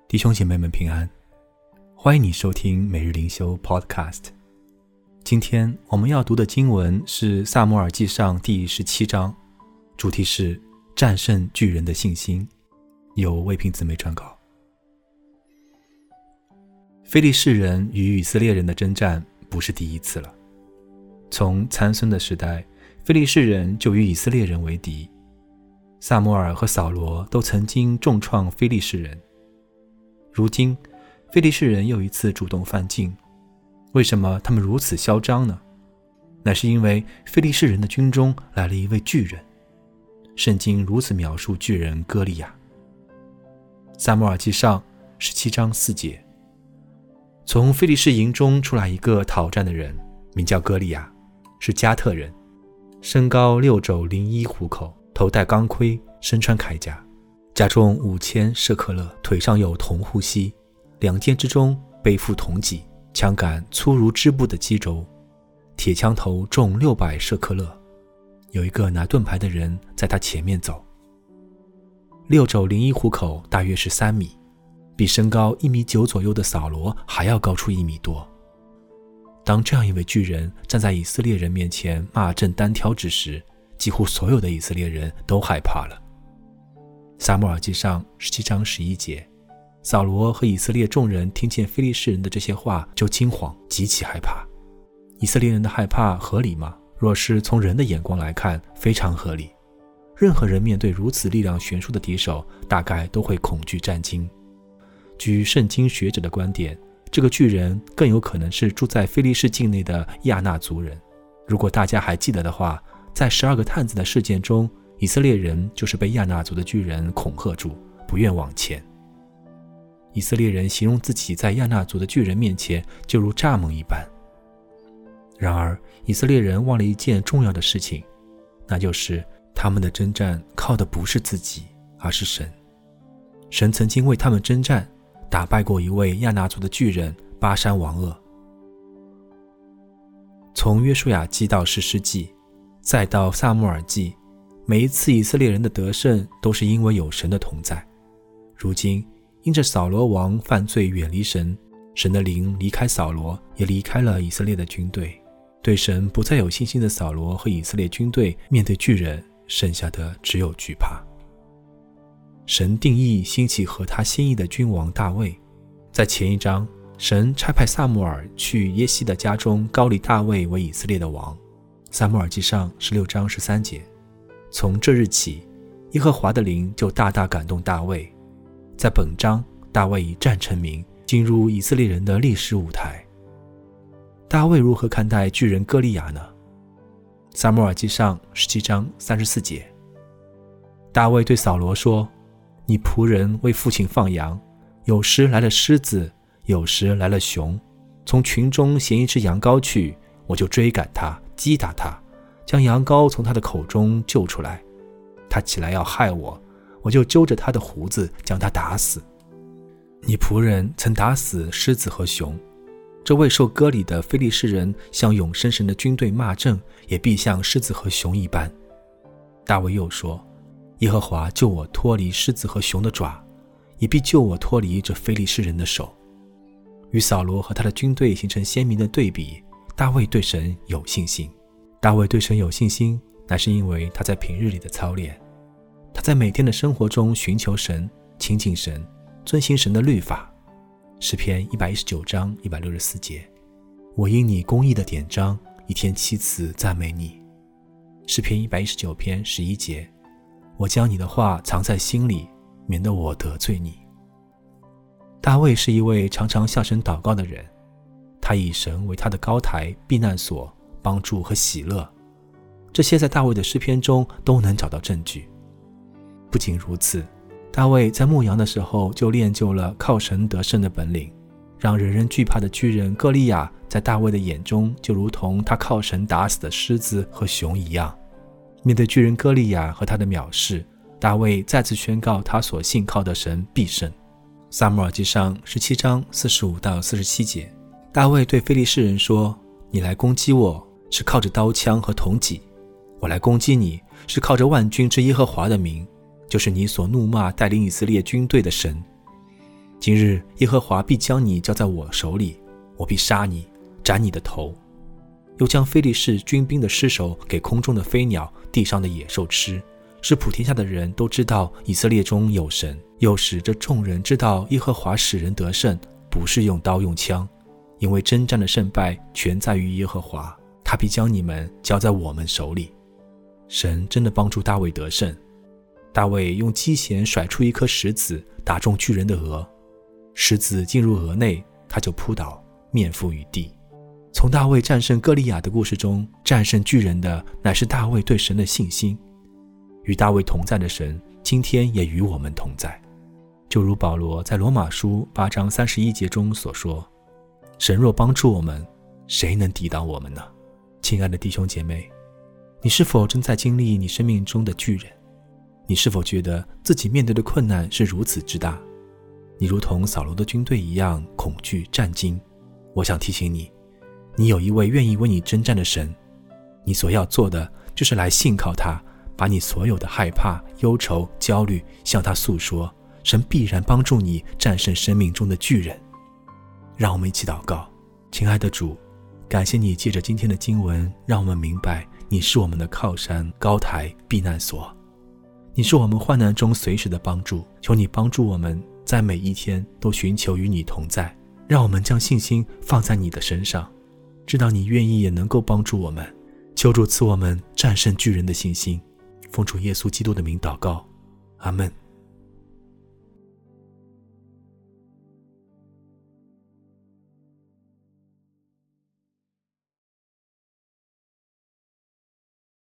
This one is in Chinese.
弟兄姐妹们平安，欢迎你收听每日灵修 Podcast。 今天我们要读的经文是撒母耳记上第17章，主题是战胜巨人的信心，由魏平姊妹撰稿。非利士人与以色列人的征战不是第一次了，从参孙的时代，非利士人就与以色列人为敌，撒母耳和扫罗都曾经重创非利士人。如今非利士人又一次主动犯境，为什么他们如此嚣张呢？乃是因为非利士人的军中来了一位巨人。圣经如此描述巨人歌利亚。撒母耳记上17章4节，从非利士营中出来一个讨战的人，名叫歌利亚，是加特人，身高6肘01虎口，头戴钢盔，身穿铠甲，甲重5000舍克勒，腿上有铜护膝，两肩之中背负铜戟，枪杆粗如织布的机轴，铁枪头重600舍克勒。有一个拿盾牌的人在他前面走。6肘01虎口大约是3米，比身高1.9米左右的扫罗还要高出1米多。当这样一位巨人站在以色列人面前骂阵单挑之时，几乎所有的以色列人都害怕了。撒母耳记上17章11节，扫罗和以色列众人听见非利士人的这些话，就惊慌，极其害怕。以色列人的害怕合理吗？若是从人的眼光来看，非常合理。任何人面对如此力量悬殊的敌手，大概都会恐惧战惊。据圣经学者的观点，这个巨人更有可能是住在非利士境内的亚纳族人。如果大家还记得的话，在12个探子的事件中，以色列人就是被亚纳族的巨人恐吓住，不愿往前。以色列人形容自己在亚纳族的巨人面前就如蚱蜢一般。然而以色列人忘了一件重要的事情，那就是他们的征战靠的不是自己，而是神。神曾经为他们征战，打败过一位亚纳族的巨人巴珊王噩。从约书亚记到士师记，再到撒母耳记，每一次以色列人的得胜都是因为有神的同在。如今因着扫罗王犯罪远离神，神的灵离开扫罗，也离开了以色列的军队。对神不再有信心的扫罗和以色列军队面对巨人，剩下的只有惧怕。神定义兴起合他心意的君王大卫。在前一章，神差派撒母耳去耶西的家中膏立大卫为以色列的王。撒母耳记上16章13节，从这日起，耶和华的灵就大大感动大卫。在本章，大卫以战成名，进入以色列人的历史舞台。大卫如何看待巨人歌利亚呢？撒母耳记上17章34节，大卫对扫罗说：你仆人为父亲放羊，有时来了狮子，有时来了熊，从群中衔一只羊羔去，我就追赶他，击打他，将羊羔从他的口中救出来。他起来要害我，我就揪着他的胡子将他打死。你仆人曾打死狮子和熊，这未受割礼的非利士人向永生神的军队骂阵，也必像狮子和熊一般。大卫又说：耶和华救我脱离狮子和熊的爪，也必救我脱离这非利士人的手。与扫罗和他的军队形成鲜明的对比，大卫对神有信心。大卫对神有信心，乃是因为他在平日里的操练，他在每天的生活中寻求神，亲近神，遵行神的律法。诗篇119章164节，我因你公义的典章，一天7次赞美你。诗篇119篇11节，我将你的话藏在心里，免得我得罪你。大卫是一位常常向神祷告的人，他以神为他的高台、避难所、帮助和喜乐，这些在大卫的诗篇中都能找到证据。不仅如此，大卫在牧羊的时候就练就了靠神得胜的本领，让人人惧怕的巨人歌利亚在大卫的眼中就如同他靠神打死的狮子和熊一样。面对巨人歌利亚和他的藐视，大卫再次宣告他所信靠的神必胜。撒母耳记上17章45到47节，大卫对非利士人说：你来攻击我，是靠着刀枪和铜戟；我来攻击你，是靠着万军之耶和华的名，就是你所怒骂带领以色列军队的神。 今日耶和华必将你交在我手里，我必杀你，斩你的头。又将非利士军兵的尸首给空中的飞鸟、地上的野兽吃，使普天下的人都知道以色列中有神，又使这众人知道耶和华使人得胜，不是用刀用枪，因为征战的胜败全在于耶和华，他必将你们交在我们手里。神真的帮助大卫得胜。大卫用机弦甩出一颗石子，打中巨人的额，石子进入额内，他就扑倒，面伏于地。从大卫战胜歌利亚的故事中，战胜巨人的乃是大卫对神的信心。与大卫同在的神，今天也与我们同在。就如保罗在罗马书8章31节中所说，神若帮助我们，谁能抵挡我们呢？亲爱的弟兄姐妹，你是否正在经历你生命中的巨人？你是否觉得自己面对的困难是如此之大？你如同扫罗的军队一样恐惧战惊。我想提醒你，你有一位愿意为你征战的神，你所要做的就是来信靠他，把你所有的害怕、忧愁、焦虑向他诉说，神必然帮助你战胜生命中的巨人。让我们一起祷告。亲爱的主，感谢你借着今天的经文，让我们明白你是我们的靠山、高台、避难所，你是我们患难中随时的帮助。求你帮助我们在每一天都寻求与你同在，让我们将信心放在你的身上，知道你愿意也能够帮助我们。求主赐我们战胜巨人的信心。奉主耶稣基督的名祷告，阿们。